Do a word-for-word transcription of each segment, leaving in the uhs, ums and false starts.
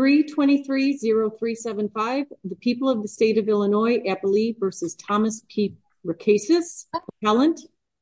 three twenty-three oh three seven five, the people of the state of Illinois, Applee versus Thomas P. Rakasis, appellant.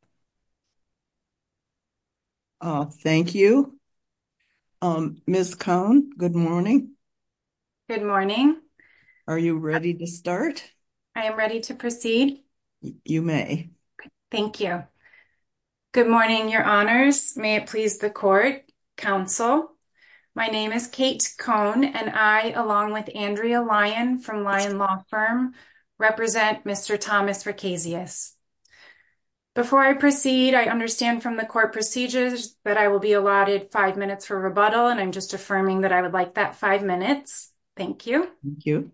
Uh, thank you. Um, Miz Cohn, good morning. Good morning. Are you ready to start? I am ready to proceed. Y- You may. Thank you. Good morning, Your Honors. May it please the court, counsel. My name is Kate Cohn, and I, along with Andrea Lyon from Lyon Law Firm, represent Mister Thomas Rakasis. Before I proceed, I understand from the court procedures that I will be allotted five minutes for rebuttal, and I'm just affirming that I would like that five minutes. Thank you. Thank you.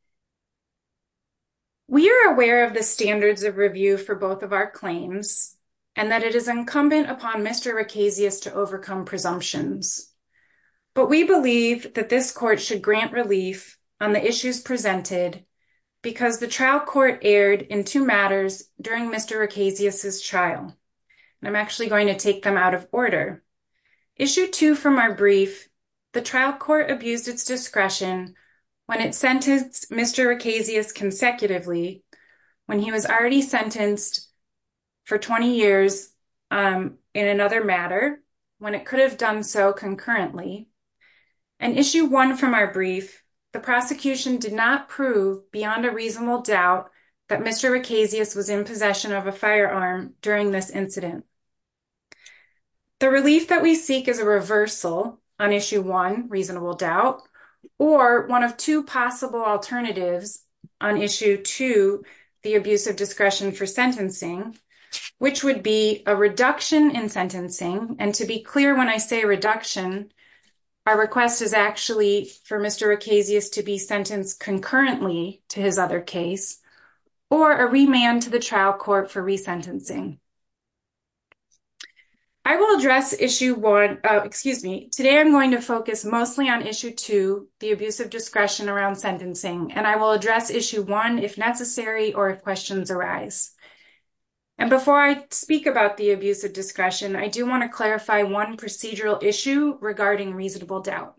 We are aware of the standards of review for both of our claims, and that it is incumbent upon Mister Rakasis to overcome presumptions. But we believe that this court should grant relief on the issues presented because the trial court erred in two matters during Mister Rakasis' trial. And I'm actually going to take them out of order. Issue two from our brief, the trial court abused its discretion when it sentenced Mister Rakasis consecutively when he was already sentenced for twenty years um, in another matter, when it could have done so concurrently. And issue one from our brief, the prosecution did not prove beyond a reasonable doubt that Mister Rakasis was in possession of a firearm during this incident. The relief that we seek is a reversal on issue one, reasonable doubt, or one of two possible alternatives on issue two, the abuse of discretion for sentencing, which would be a reduction in sentencing. And to be clear, when I say reduction, our request is actually for Mister Rakasis to be sentenced concurrently to his other case, or a remand to the trial court for resentencing. I will address issue one, uh, excuse me, today I'm going to focus mostly on issue two, the abuse of discretion around sentencing, and I will address issue one if necessary or if questions arise. And before I speak about the abuse of discretion, I do want to clarify one procedural issue regarding reasonable doubt.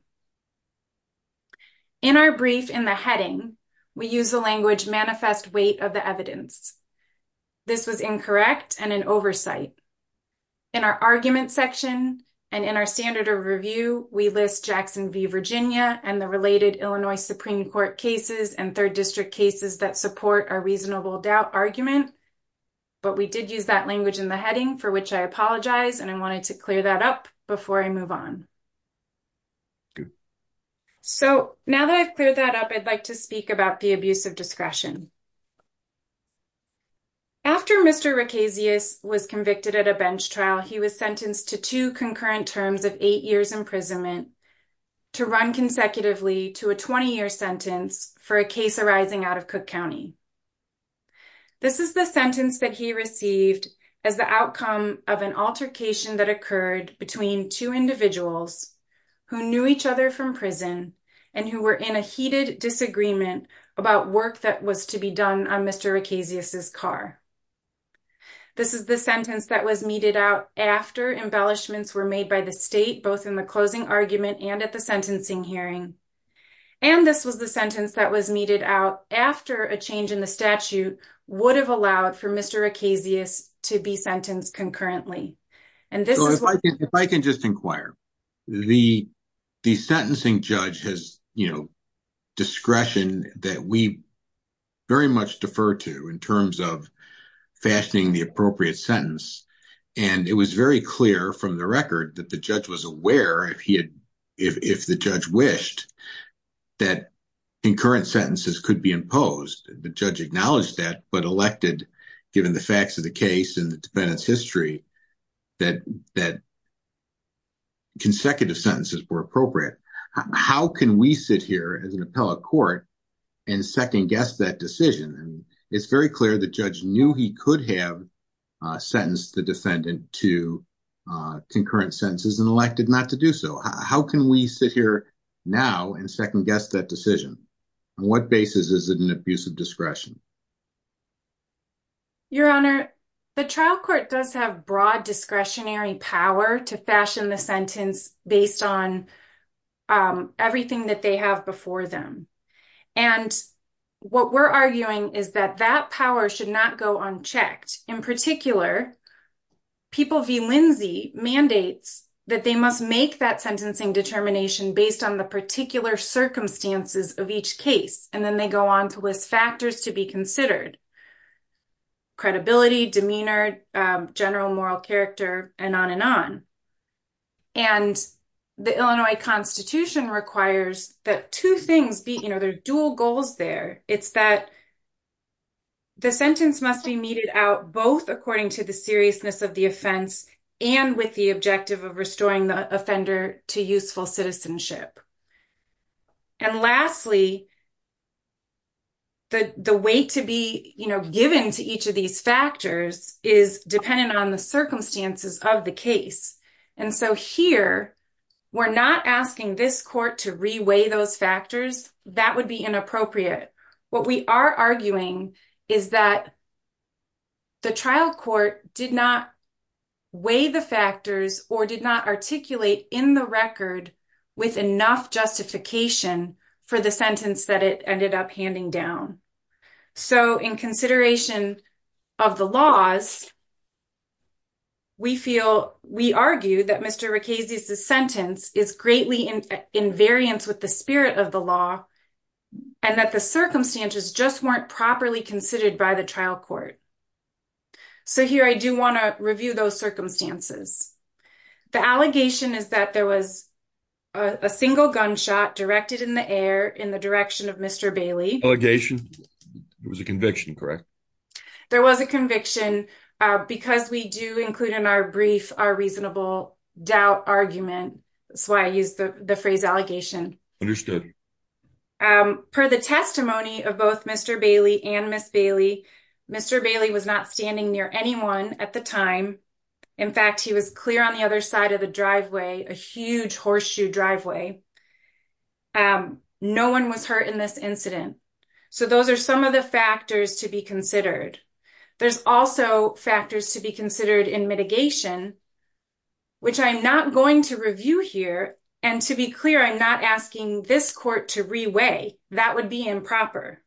In our brief in the heading, we use the language manifest weight of the evidence. This was incorrect and an oversight. In our argument section and in our standard of review, we list Jackson v. Virginia and the related Illinois Supreme Court cases and third district cases that support our reasonable doubt argument. But we did use that language in the heading, for which I apologize, and I wanted to clear that up before I move on. Good. So now that I've cleared that up, I'd like to speak about the abuse of discretion. After Mister Rakasis was convicted at a bench trial, he was sentenced to two concurrent terms of eight years imprisonment to run consecutively to a twenty-year sentence for a case arising out of Cook County. This is the sentence that he received as the outcome of an altercation that occurred between two individuals who knew each other from prison and who were in a heated disagreement about work that was to be done on Mister Rakasis' car. This is the sentence that was meted out after embellishments were made by the state, both in the closing argument and at the sentencing hearing. And this was the sentence that was meted out after a change in the statute would have allowed for Mister Rakasis to be sentenced concurrently. And this so is if what- I can, if I can just inquire, the the sentencing judge has, you know, discretion that we very much defer to in terms of fashioning the appropriate sentence. And it was very clear from the record that the judge was aware, if he had, if if the judge wished, that concurrent sentences could be imposed. The judge acknowledged that, but elected, given the facts of the case and the defendant's history, that that consecutive sentences were appropriate. How can we sit here as an appellate court and second guess that decision? And it's very clear the judge knew he could have uh, sentenced the defendant to uh, concurrent sentences and elected not to do so. How, how can we sit here now and second guess that decision? On what basis is it an abuse of discretion? Your Honor, the trial court does have broad discretionary power to fashion the sentence based on um, everything that they have before them. And what we're arguing is that that power should not go unchecked. In particular, People v. Lindsay mandates that they must make that sentencing determination based on the particular circumstances of each case. And then they go on to list factors to be considered: credibility, demeanor, um, general moral character, and on and on. And the Illinois Constitution requires that two things be, you know, there's dual goals there. It's that the sentence must be meted out both according to the seriousness of the offense and with the objective of restoring the offender to useful citizenship. And lastly, the, the weight to be, you know, given to each of these factors is dependent on the circumstances of the case. And so here, we're not asking this court to reweigh those factors. That would be inappropriate. What we are arguing is that the trial court did not weigh the factors or did not articulate in the record with enough justification for the sentence that it ended up handing down. So in consideration of the laws, we feel, we argue that Mister Rickezius' sentence is greatly in, in variance with the spirit of the law, and that the circumstances just weren't properly considered by the trial court. So here I do want to review those circumstances. The allegation is that there was a, a single gunshot directed in the air in the direction of Mister Bailey. Allegation? It was a conviction, correct? There was a conviction. Uh, because we do include in our brief our reasonable doubt argument. That's why I use the, the phrase allegation. Understood. Um, per the testimony of both Mister Bailey and Miss Bailey, Mister Bailey was not standing near anyone at the time. In fact, he was clear on the other side of the driveway, a huge horseshoe driveway. Um, no one was hurt in this incident. So those are some of the factors to be considered. There's also factors to be considered in mitigation, which I'm not going to review here. And to be clear, I'm not asking this court to reweigh. That would be improper.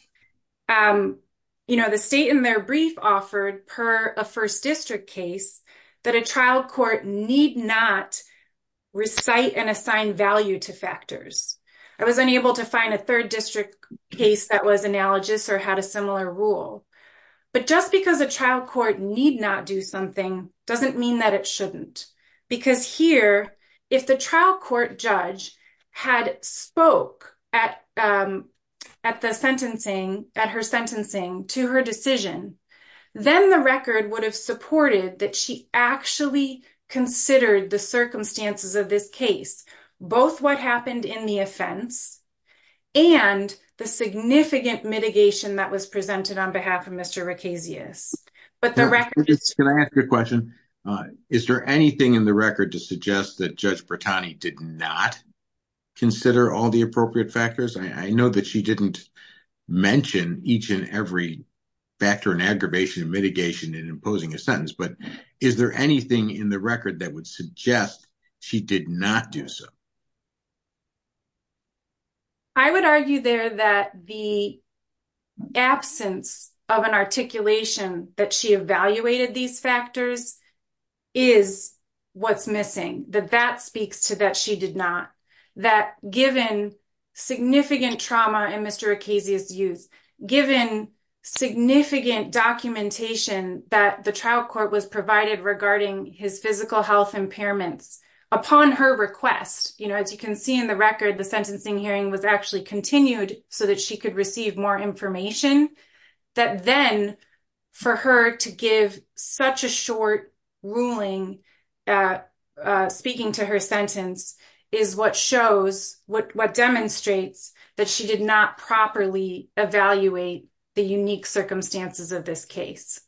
Um, you know, the state in their brief offered, per a first district case, that a trial court need not recite and assign value to factors. I was unable to find a third district case that was analogous or had a similar rule. But just because a trial court need not do something doesn't mean that it shouldn't. Because here, if the trial court judge had spoke at um, at the sentencing, at her sentencing to her decision, then the record would have supported that she actually considered the circumstances of this case, both what happened in the offense and the significant mitigation that was presented on behalf of Mister Rickezius. But the can, record is... Can I ask you a question? Uh, is there anything in the record to suggest that Judge Bertani did not consider all the appropriate factors? I, I know that she didn't mention each and every factor in aggravation and mitigation in imposing a sentence, but is there anything in the record that would suggest she did not do so? I would argue there that the absence of an articulation that she evaluated these factors is what's missing, that that speaks to that she did not, that given significant trauma in Mister Rickezius' youth, given significant documentation that the trial court was provided regarding his physical health impairments, upon her request, you know, as you can see in the record, the sentencing hearing was actually continued so that she could receive more information, that then for her to give such a short ruling, uh, uh, speaking to her sentence, is what shows, what, what demonstrates that she did not properly evaluate the unique circumstances of this case.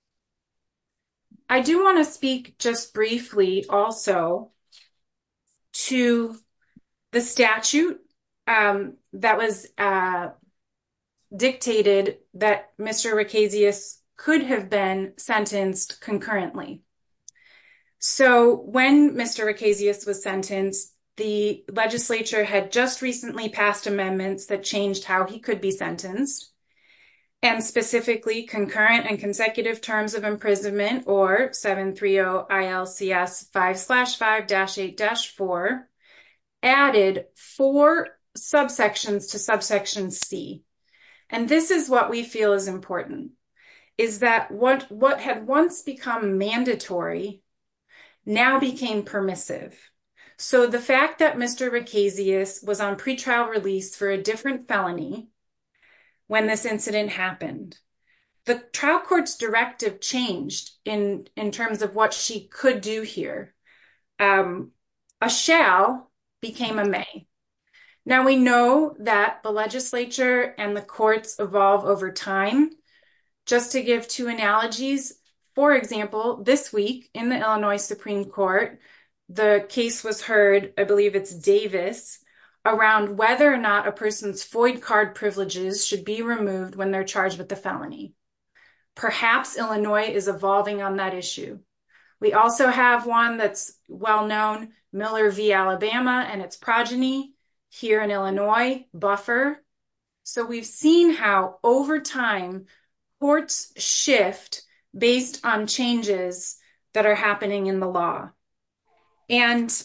I do want to speak just briefly also to the statute um, that was uh, dictated that Mister Rickezius could have been sentenced concurrently. So when Mister Rickezius was sentenced, the legislature had just recently passed amendments that changed how he could be sentenced, and specifically concurrent and consecutive terms of imprisonment, or seven thirty I L C S five slash five dash eight dash four, added four subsections to subsection C. And this is what we feel is important, is that what, what had once become mandatory now became permissive. So the fact that Mister Ricasius was on pretrial release for a different felony when this incident happened, the trial court's directive changed in, in terms of what she could do here. Um, a shall became a may. Now we know that the legislature and the courts evolve over time. Just to give two analogies, for example, this week in the Illinois Supreme Court, the case was heard, I believe it's Davis, around whether or not a person's FOID card privileges should be removed when they're charged with a felony. Perhaps Illinois is evolving on that issue. We also have one that's well known, Miller v. Alabama and its progeny here in Illinois, Buffer. So we've seen how over time courts shift based on changes that are happening in the law. And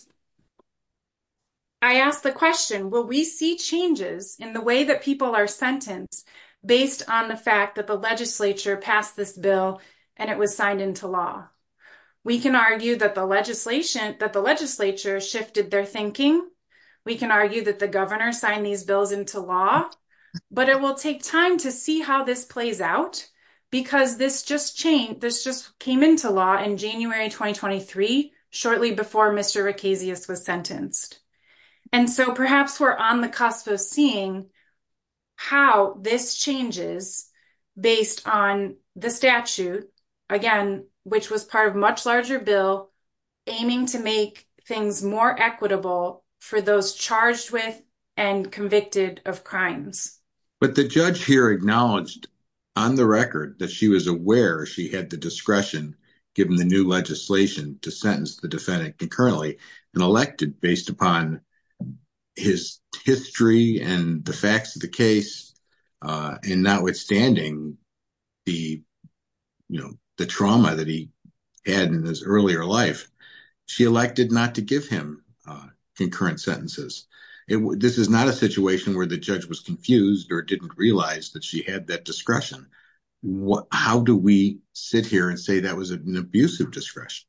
I ask the question, will we see changes in the way that people are sentenced based on the fact that the legislature passed this bill and it was signed into law? We can argue that the legislation, that the legislature shifted their thinking. We can argue that the governor signed these bills into law, but it will take time to see how this plays out, because this just changed, this just came into law in January twenty twenty-three, shortly before Mister Ricasius was sentenced. And so perhaps we're on the cusp of seeing how this changes based on the statute, again, which was part of a much larger bill aiming to make things more equitable for those charged with and convicted of crimes. But the judge here acknowledged on the record that she was aware she had the discretion, given the new legislation, to sentence the defendant concurrently and elected based upon his history and the facts of the case, uh, and notwithstanding the, you know, the trauma that he had in his earlier life, she elected not to give him uh, concurrent sentences. It, this is not a situation where the judge was confused or didn't realize that she had that discretion. What, how do we sit here and say that was an abuse of discretion?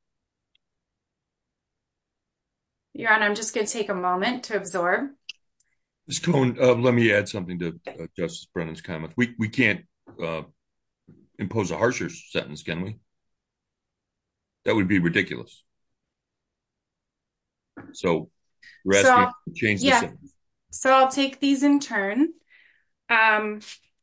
Your Honor, I'm just going to take a moment to absorb. Miz Cohn, uh, let me add something to uh, Justice Brennan's comment. We we can't uh, impose a harsher sentence, can we? That would be ridiculous. So we're asking So, to change yeah. the sentence. So I'll take these in turn. Um,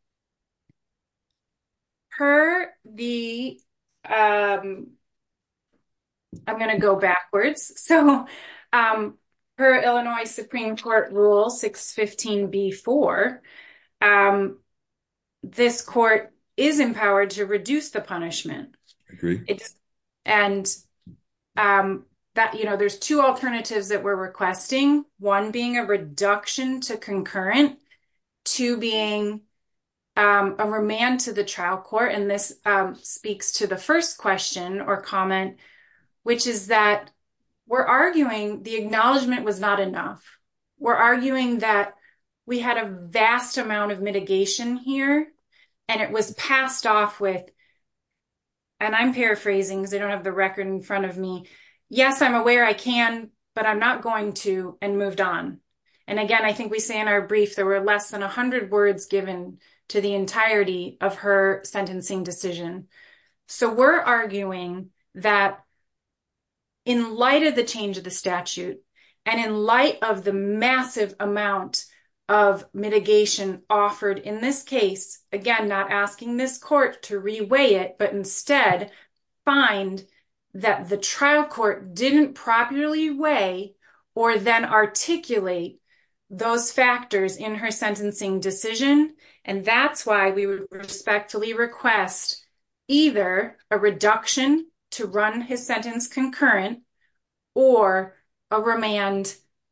per the, um, I'm going to go backwards. So um, per Illinois Supreme Court Rule six fifteen B four, um, this court is empowered to reduce the punishment. Agree. It's, and um, that, you know, there's two alternatives that we're requesting, one being a reduction to concurrent, two being um, a remand to the trial court. And this um, speaks to the first question or comment, which is that we're arguing the acknowledgement was not enough. We're arguing that we had a vast amount of mitigation here, and it was passed off with, and I'm paraphrasing because I don't have the record in front of me, yes, I'm aware I can, but I'm not going to, and moved on. And again, I think we say in our brief, there were less than one hundred words given to the entirety of her sentencing decision. So we're arguing that in light of the change of the statute, and in light of the massive amount of mitigation offered in this case, again, not asking this court to reweigh it, but instead find that the trial court didn't properly weigh or then articulate those factors in her sentencing decision. And that's why we would respectfully request either a reduction to run his sentence concurrent or a remand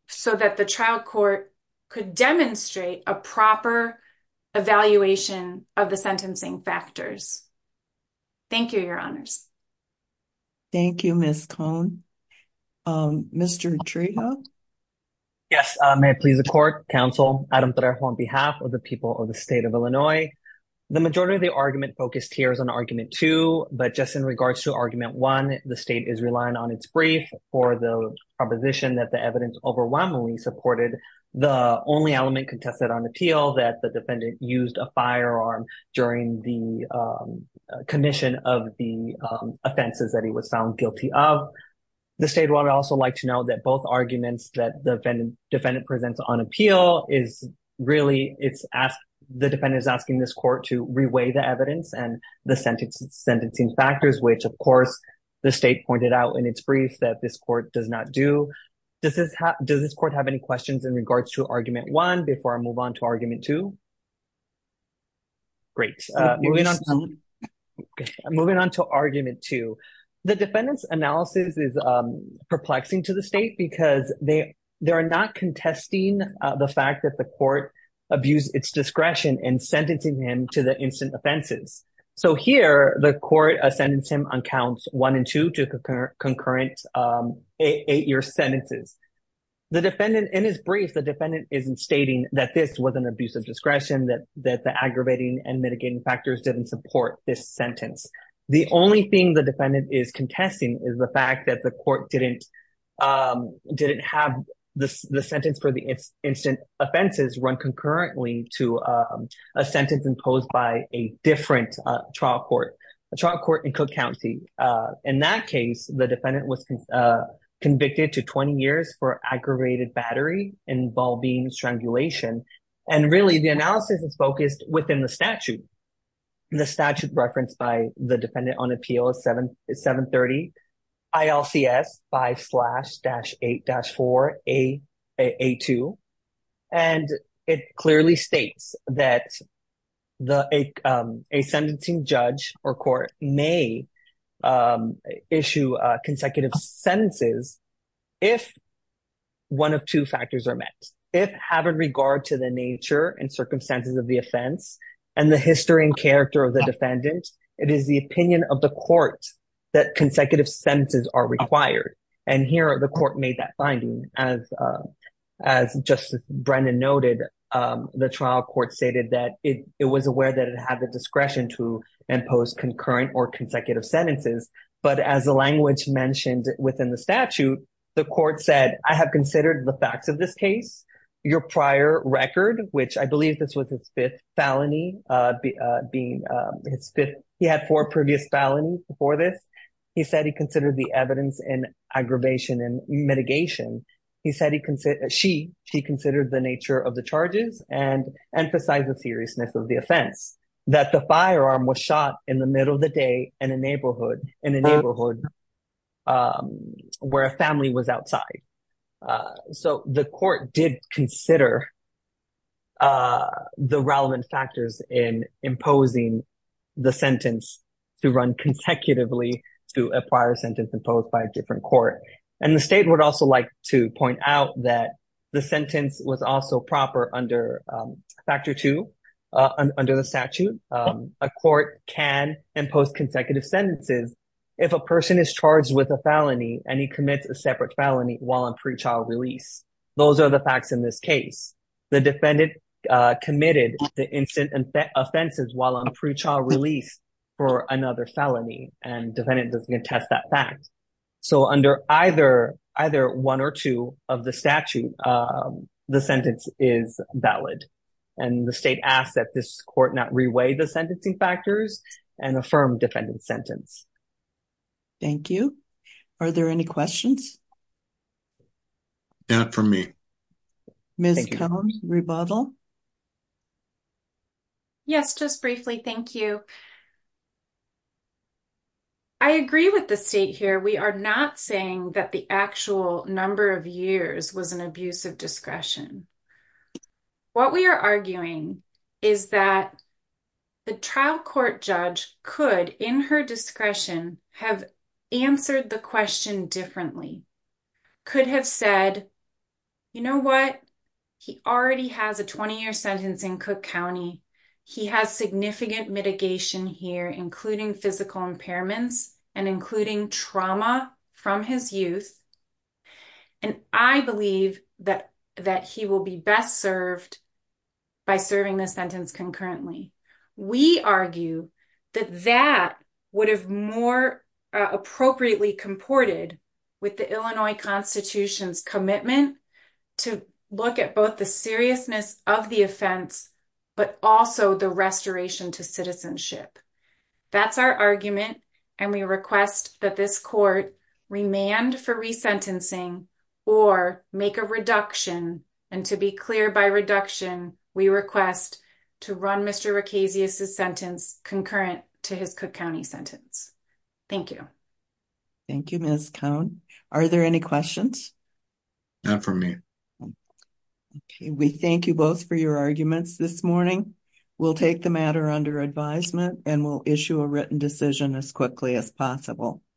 so that the trial court could demonstrate a proper evaluation of the sentencing factors. Thank you, Your Honors. Thank you, Miz Cohn. Um, Mister Trejo? Yes, uh, may it please the court, counsel, Adam Trejo on behalf of the people of the state of Illinois. The majority of the argument focused here is on argument two, but just in regards to argument one, the state is relying on its brief for the proposition that the evidence overwhelmingly supported the only element contested on appeal, that the defendant used a firearm during the um, commission of the um, offenses that he was found guilty of. The state would also like to know that both arguments that the defendant, defendant presents on appeal is really, it's asked, the defendant is asking this court to reweigh the evidence and the sentence, sentencing factors, which of course the state pointed out in its brief that this court does not do. Does this ha- does this court have any questions in regards to argument one before I move on to argument two? Great. Uh, moving on to, okay. moving on to argument two. The defendant's analysis is um, perplexing to the state because they they are not contesting uh, the fact that the court abused its discretion in sentencing him to the instant offenses. So here, the court uh, sentenced him on counts one and two to concur- concurrent um, eight, eight-year sentences. The defendant, in his brief, the defendant isn't stating that this was an abuse of discretion, that that the aggravating and mitigating factors didn't support this sentence. The only thing the defendant is contesting is the fact that the court didn't um, didn't have the the sentence for the in- instant offenses run concurrently to um, a sentence imposed by a different uh, trial court, a trial court in Cook County. Uh, in that case, the defendant was uh, convicted to twenty years for aggravated battery involving strangulation, and really the analysis is focused within the statute. The statute referenced by the defendant on appeal is seven seven thirty I L C S five slash dash eight dash four A A two, and it clearly states that the a um a sentencing judge or court may um issue uh, consecutive sentences if one of two factors are met. If, having regard to the nature and circumstances of the offense and the history and character of the defendant, it is the opinion of the court that consecutive sentences are required. And here the court made that finding. As uh, as Justice Brennan noted, um, the trial court stated that it, it was aware that it had the discretion to impose concurrent or consecutive sentences. But as the language mentioned within the statute, the court said, I have considered the facts of this case, your prior record, which I believe this was his fifth felony, uh, be, uh, being um, his fifth. He had four previous felonies before this. He said he considered the evidence in aggravation and mitigation. He said he considered, she, she considered the nature of the charges and emphasized the seriousness of the offense. That the firearm was shot in the middle of the day in a neighborhood, in a neighborhood, um, where a family was outside. Uh, so the court did consider, uh, the relevant factors in imposing the sentence to run consecutively to a prior sentence imposed by a different court. And the state would also like to point out that the sentence was also proper under um, factor two, uh, un- under the statute. Um, a court can impose consecutive sentences if a person is charged with a felony and he commits a separate felony while on pretrial release. Those are the facts in this case. The defendant uh, committed the instant inf- offenses while on pretrial release for another felony, and defendant doesn't contest that fact. So under either either one or two of the statute, um, the sentence is valid. And the state asks that this court not reweigh the sentencing factors and affirm defendant's sentence. Thank you. Are there any questions? Not from me. Miz Cohn, rebuttal? Yes, just briefly, thank you. I agree with the state here. We are not saying that the actual number of years was an abuse of discretion. What we are arguing is that the trial court judge could, in her discretion, have answered the question differently, could have said, you know what? He already has a twenty-year sentence in Cook County. He has significant mitigation here, including physical impairments and including trauma from his youth. And I believe that, that he will be best served by serving the sentence concurrently. We argue that that would have more uh, appropriately comported with the Illinois Constitution's commitment to look at both the seriousness of the offense, but also the restoration to citizenship. That's our argument, and we request that this court remand for resentencing or make a reduction. And to be clear, by reduction, we request to run Mister Ricasius' sentence concurrent to his Cook County sentence. Thank you. Thank you, Miz Cohn. Are there any questions? Not for me. Okay, we thank you both for your arguments this morning. We'll take the matter under advisement and we'll issue a written decision as quickly as possible.